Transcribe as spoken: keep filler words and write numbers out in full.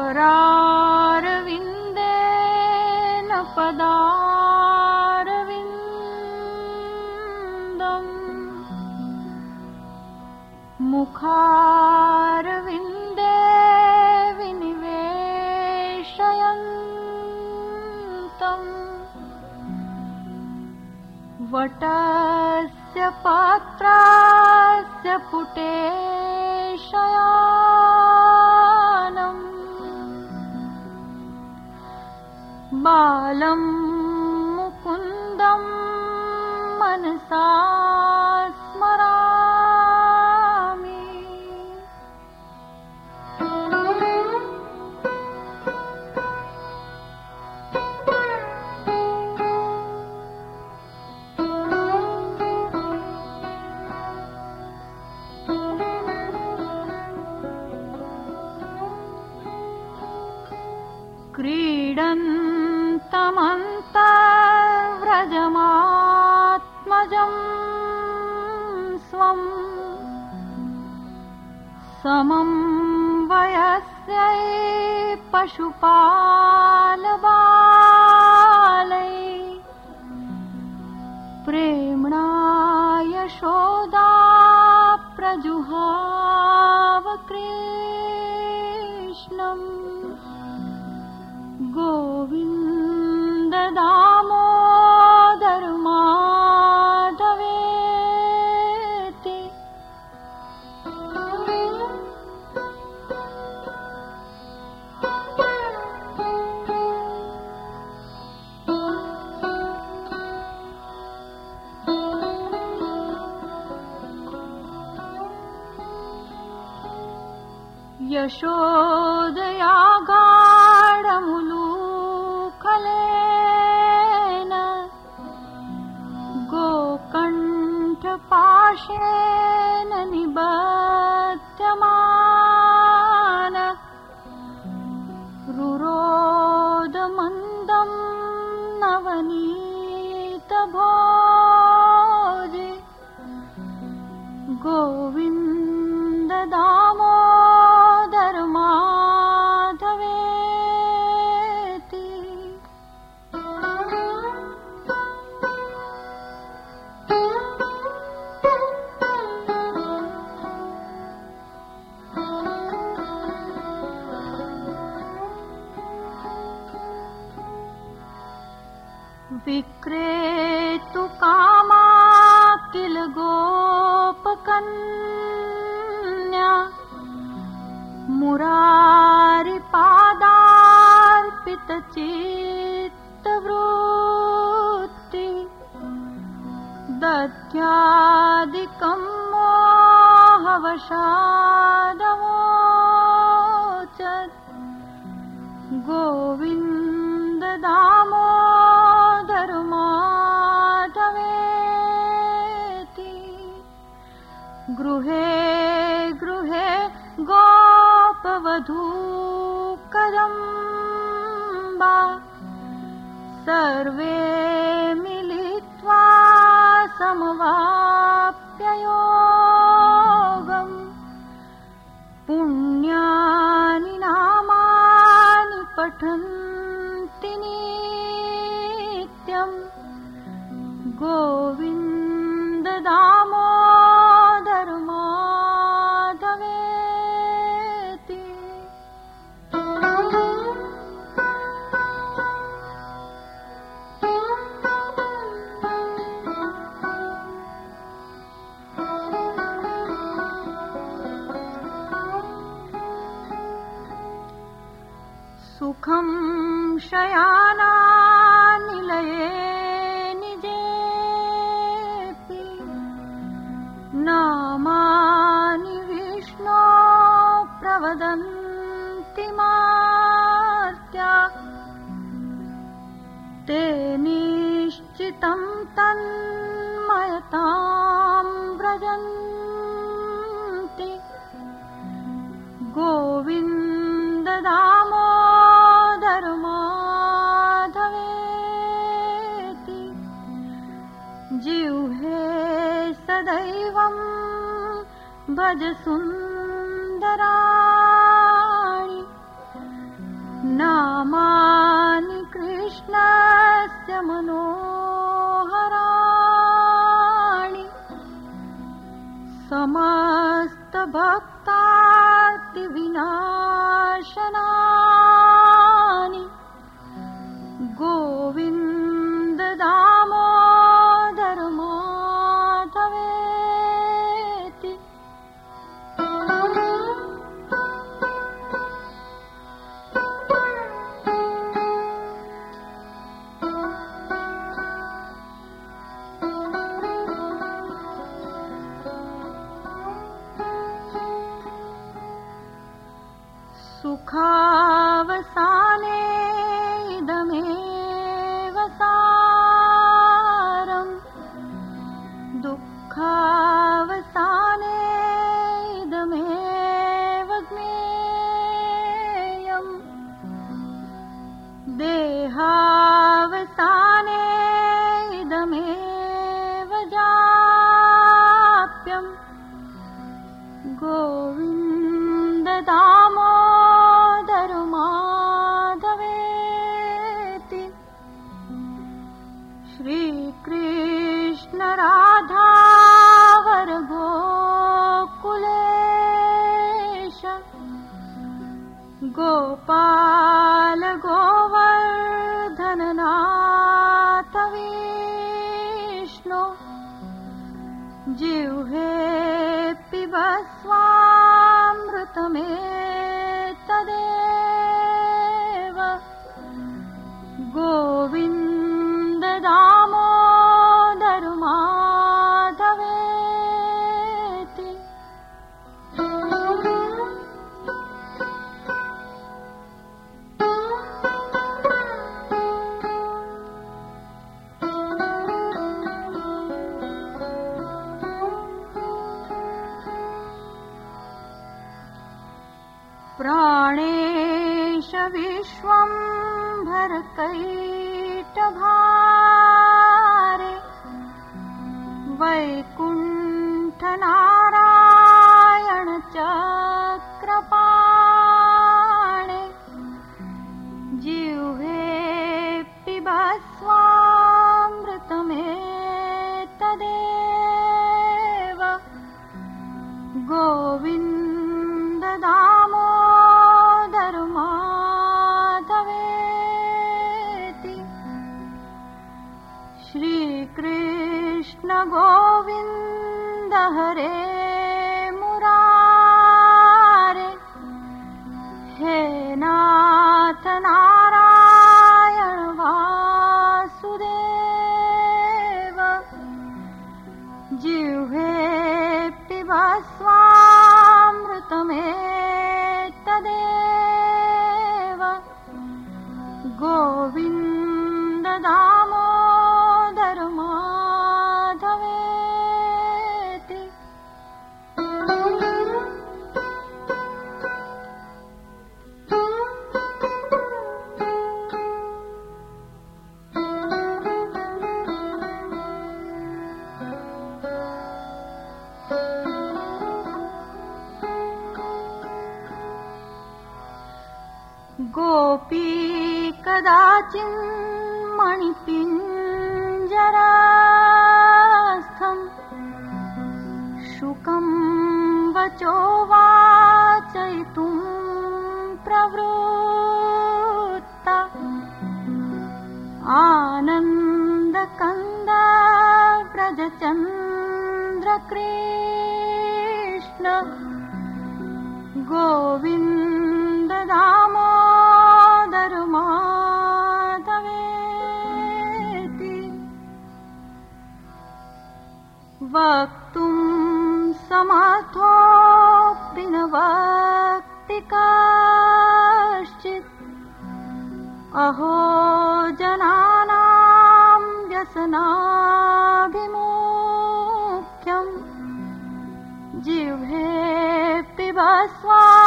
करारविन्देन पदारविन्दम् मुखारविन्दे विनिवेशयन्तम् वटस्य पात्रस्य पुटे शयानम् बालं मुकुन्दं मनसा स्मरामि। क्रीडन्तमन्तर्व्रजमात्मजं स्वं समं वयस्यै पशुपालबालै प्रेम्णा यशोदा प्रजुहाव कृष्णम् गोविन्द दामोदर माधवेति। यशोदया गाढमुलूखलेन गोकण्ठपाशेन निबध्यमान रुरोदमन्दं नवनीतभोजे गोविन्द दामोदर माधवेति। विक्रेतु कामा किल गोपकन्या मुरारिपादार्पितचित्तवृत्ति दध्यादिकं मोहवशादवोचत् गोविन्द दामोदर माधवेति। गृहे गृहे गोपवधू कदम्बा सर्वे मिलित्वा समवाप्ययोगम् पुण्यानि नामानि पठन्ति नित्यम् गोविन्द दामोदर माधवेति। सुखं शयानानिलये निजेऽपि नामानि विष्णो प्रवदन्ति मार्त्या ते निश्चितं तन्मयतां व्रजन्ति गोविन्द दामोदर माधवेति। जिह्वे सदैवं भज सुन्दराणि नामानि कृष्णस्य मनोहराणि समस्तभक्तार्तिविनाशनानि गोविन्द दामोदर माधवेति। सुखावसाने इदमेव सारम् दुःखावसाने इदमेव ज्ञेयम् देहावसाने इदमेव जाप्यम् गोविन्द दामोदर माधवेति। श्रीकृष्ण राधा वर गोकुलेश गोपाल गोवर्धन नाथ विष्णु जिह्वे पिब स्वामृतमेतदेव गोविन्द दामोदर माधवेति। प्राणेश विश्वम्भर कैटभारे वैकुण्ठ नारायण चक्रपाणे जिह्वे पिब स्वामृतमेतदेव गोविन्द दामोदर माधवेति। श्रीकृष्ण गोविन्द हरे मुरारे हे नाथ नारायण वासुदेव जिह्वे पिब स्वामृतमेतदेव गोविन्द दामोदर माधवेति। गोपी कदाचिन्मणिपिञ्जरस्थं शुकं वचो वाचयितुं प्रवृत्ता आनन्दकन्द व्रजचन्द्रकृष्ण गोविन्द दामोदर माधवेति। वक्तुं समर्थोऽपि न वक्ति कश्चित् अहो जनानां व्यसनाभिमुख्यम् जिह्वे पिब स्वा